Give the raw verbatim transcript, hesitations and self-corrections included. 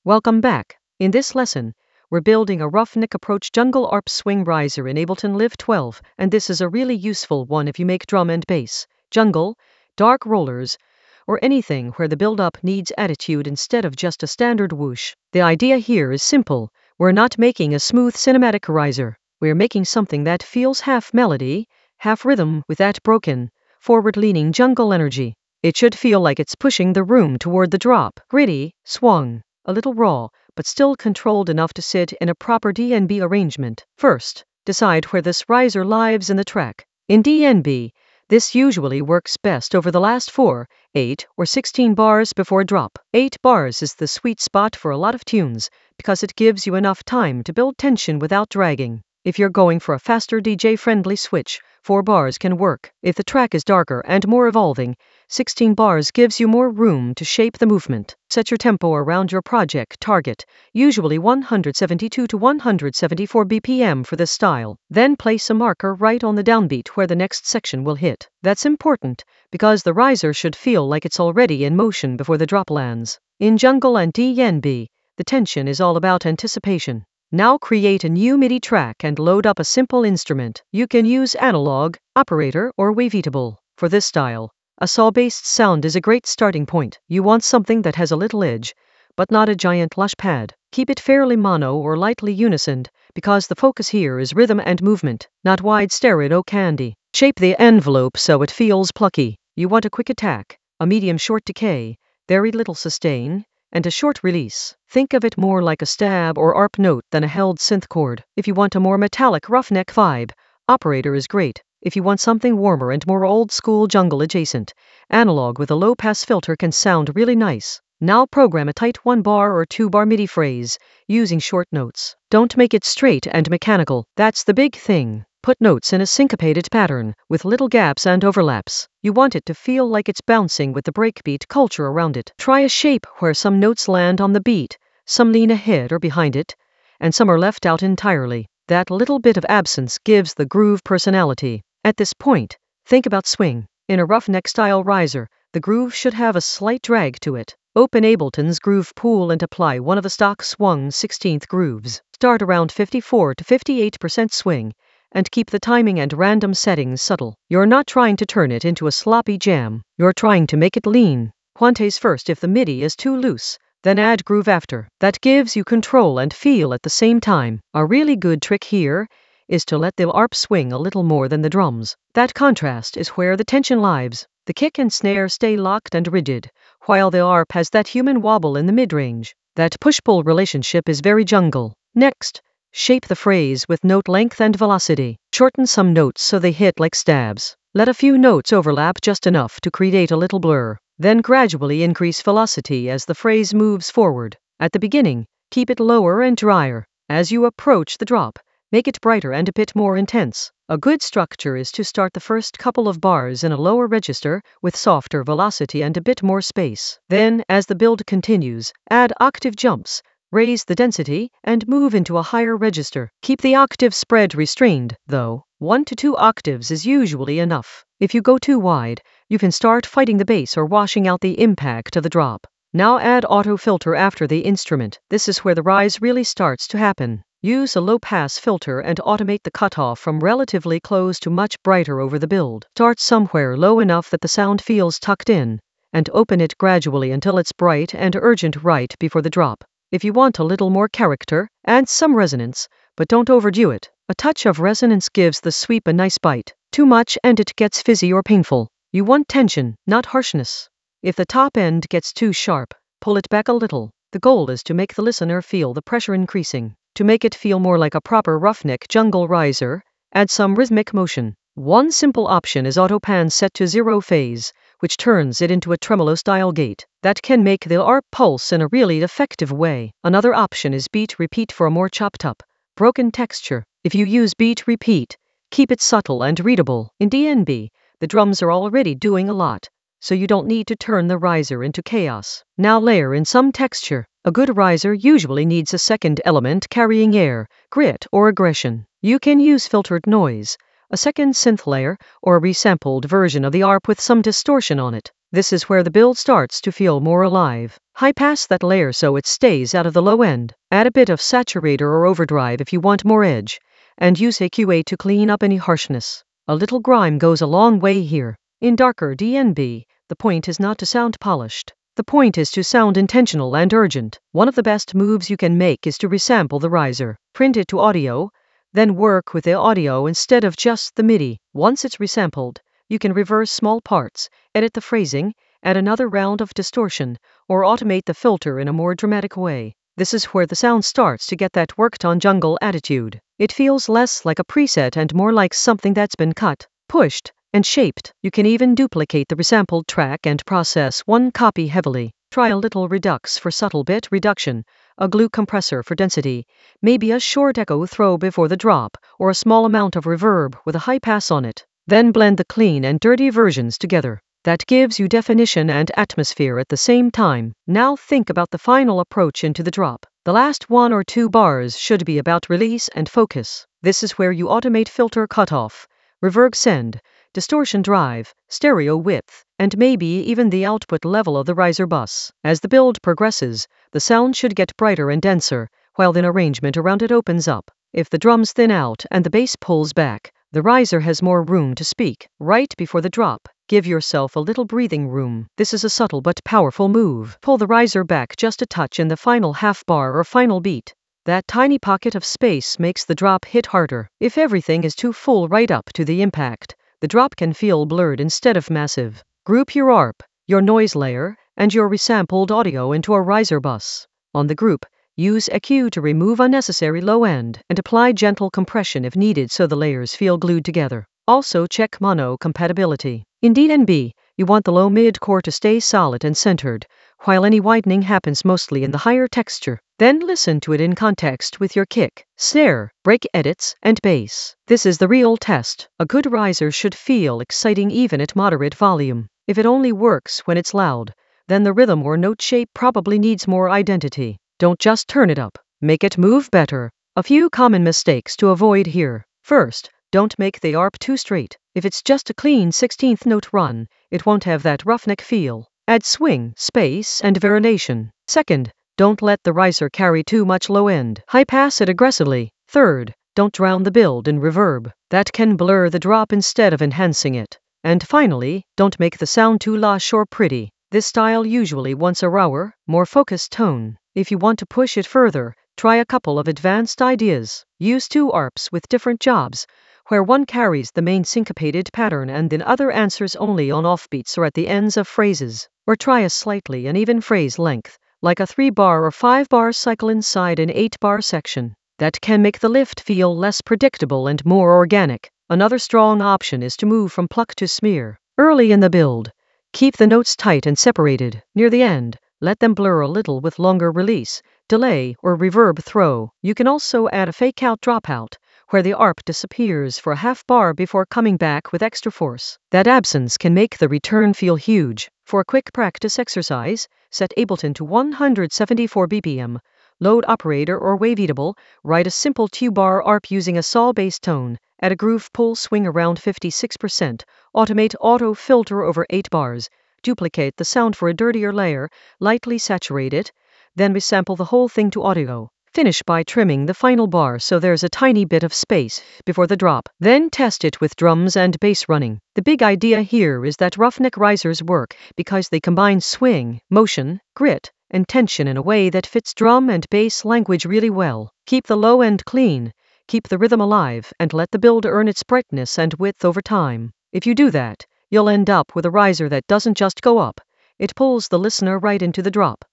Welcome back. In this lesson, we're building a roughneck approach jungle arp swing riser in Ableton Live twelve, and this is a really useful one if you make drum and bass, jungle, dark rollers, or anything where the build-up needs attitude instead of just a standard whoosh. The idea here is simple. We're not making a smooth cinematic riser. We're making something that feels half melody, half rhythm with that broken, forward-leaning jungle energy. It should feel like it's pushing the room toward the drop. Gritty, swung, a little raw, but still controlled enough to sit in a proper D N B arrangement. First, decide where this riser lives in the track. In D N B, this usually works best over the last four, eight, or sixteen bars before drop. eight bars is the sweet spot for a lot of tunes, because it gives you enough time to build tension without dragging. If you're going for a faster D J-friendly switch, four bars can work. If the track is darker and more evolving, sixteen bars gives you more room to shape the movement. Set your tempo around your project target, usually one seventy-two to one seventy-four B P M for this style. Then place a marker right on the downbeat where the next section will hit. That's important, because the riser should feel like it's already in motion before the drop lands. In jungle and D N B, the tension is all about anticipation. Now create a new MIDI track and load up a simple instrument. You can use analog, operator, or wavetable. For this style, a saw-based sound is a great starting point. You want something that has a little edge, but not a giant lush pad. Keep it fairly mono or lightly unisoned, because the focus here is rhythm and movement, not wide stereo candy. Shape the envelope so it feels plucky. You want a quick attack, a medium short decay, very little sustain, and a short release. Think of it more like a stab or arp note than a held synth chord. If you want a more metallic roughneck vibe, operator is great. If you want something warmer and more old-school jungle adjacent, analog with a low-pass filter can sound really nice. Now program a tight one-bar or two-bar MIDI phrase, using short notes. Don't make it straight and mechanical. That's the big thing. Put notes in a syncopated pattern, with little gaps and overlaps. You want it to feel like it's bouncing with the breakbeat culture around it. Try a shape where some notes land on the beat, some lean ahead or behind it, and some are left out entirely. That little bit of absence gives the groove personality. At this point, think about swing. In a roughneck-style riser, the groove should have a slight drag to it. Open Ableton's Groove Pool and apply one of the stock swung sixteenth grooves. Start around fifty-four to fifty-eight percent swing, and keep the timing and random settings subtle. You're not trying to turn it into a sloppy jam. You're trying to make it lean. Quantize first if the MIDI is too loose, then add groove after. That gives you control and feel at the same time. A really good trick here is to let the arp swing a little more than the drums. That contrast is where the tension lives. The kick and snare stay locked and rigid, while the arp has that human wobble in the mid-range. That push-pull relationship is very jungle. Next, shape the phrase with note length and velocity. Shorten some notes so they hit like stabs. Let a few notes overlap just enough to create a little blur. Then gradually increase velocity as the phrase moves forward. At the beginning, keep it lower and drier. As you approach the drop, make it brighter and a bit more intense. A good structure is to start the first couple of bars in a lower register with softer velocity and a bit more space. Then, as the build continues, add octave jumps, raise the density, and move into a higher register. Keep the octave spread restrained, though. One to two octaves is usually enough. If you go too wide, you can start fighting the bass or washing out the impact of the drop. Now add auto filter after the instrument. This is where the rise really starts to happen. Use a low-pass filter and automate the cutoff from relatively close to much brighter over the build. Start somewhere low enough that the sound feels tucked in, and open it gradually until it's bright and urgent right before the drop. If you want a little more character, add some resonance, but don't overdo it. A touch of resonance gives the sweep a nice bite. Too much and it gets fizzy or painful. You want tension, not harshness. If the top end gets too sharp, pull it back a little. The goal is to make the listener feel the pressure increasing. To make it feel more like a proper roughneck jungle riser, add some rhythmic motion. One simple option is auto pan set to zero phase, which turns it into a tremolo-style gate. That can make the arp pulse in a really effective way. Another option is beat repeat for a more chopped-up, broken texture. If you use beat repeat, keep it subtle and readable. In D N B, the drums are already doing a lot, so you don't need to turn the riser into chaos. Now layer in some texture. A good riser usually needs a second element carrying air, grit, or aggression. You can use filtered noise, a second synth layer, or a resampled version of the arp with some distortion on it. This is where the build starts to feel more alive. High pass that layer so it stays out of the low end. Add a bit of saturator or overdrive if you want more edge, and use A Q A to clean up any harshness. A little grime goes a long way here. In darker D N B, the point is not to sound polished. The point is to sound intentional and urgent. One of the best moves you can make is to resample the riser. Print it to audio, then work with the audio instead of just the MIDI. Once it's resampled, you can reverse small parts, edit the phrasing, add another round of distortion, or automate the filter in a more dramatic way. This is where the sound starts to get that worked-on jungle attitude. It feels less like a preset and more like something that's been cut, pushed, and shaped. You can even duplicate the resampled track and process one copy heavily. Try a little redux for subtle bit reduction, a glue compressor for density, maybe a short echo throw before the drop, or a small amount of reverb with a high pass on it. Then blend the clean and dirty versions together. That gives you definition and atmosphere at the same time. Now think about the final approach into the drop. The last one or two bars should be about release and focus. This is where you automate filter cutoff, reverb send, distortion drive, stereo width, and maybe even the output level of the riser bus. As the build progresses, the sound should get brighter and denser, while the arrangement around it opens up. If the drums thin out and the bass pulls back, the riser has more room to speak. Right before the drop, give yourself a little breathing room. This is a subtle but powerful move. Pull the riser back just a touch in the final half bar or final beat. That tiny pocket of space makes the drop hit harder. If everything is too full right up to the impact, the drop can feel blurred instead of massive. Group your A R P, your noise layer, and your resampled audio into a riser bus. On the group, use E Q to remove unnecessary low end and apply gentle compression if needed so the layers feel glued together. Also check mono compatibility. In D N B, you want the low mid core to stay solid and centered, while any widening happens mostly in the higher texture. Then listen to it in context with your kick, snare, break edits, and bass. This is the real test. A good riser should feel exciting even at moderate volume. If it only works when it's loud, then the rhythm or note shape probably needs more identity. Don't just turn it up, make it move better. A few common mistakes to avoid here. First, don't make the A R P too straight. If it's just a clean sixteenth note run, it won't have that roughneck feel. Add swing, space, and variation. Second, don't let the riser carry too much low end. High pass it aggressively. Third, don't drown the build in reverb. That can blur the drop instead of enhancing it. And finally, don't make the sound too lush or pretty. This style usually wants a rawer, more focused tone. If you want to push it further, try a couple of advanced ideas. Use two A R Ps with different jobs, where one carries the main syncopated pattern and the other answers only on offbeats or at the ends of phrases. Or try a slightly uneven phrase length, like a three-bar or five-bar cycle inside an eight-bar section. That can make the lift feel less predictable and more organic. Another strong option is to move from pluck to smear. Early in the build, keep the notes tight and separated. Near the end, let them blur a little with longer release, delay, or reverb throw. You can also add a fake-out dropout, where the A R P disappears for a half bar before coming back with extra force. That absence can make the return feel huge. For a quick practice exercise, set Ableton to one hundred seventy-four B P M, load operator or waveatable, write a simple two-bar A R P using a sol bass tone, add a groove pull swing around fifty-six percent, automate auto filter over eight bars, duplicate the sound for a dirtier layer, lightly saturate it, then resample the whole thing to audio. Finish by trimming the final bar so there's a tiny bit of space before the drop. Then test it with drums and bass running. The big idea here is that roughneck risers work because they combine swing, motion, grit, and tension in a way that fits drum and bass language really well. Keep the low end clean, keep the rhythm alive, and let the build earn its brightness and width over time. If you do that, you'll end up with a riser that doesn't just go up, it pulls the listener right into the drop.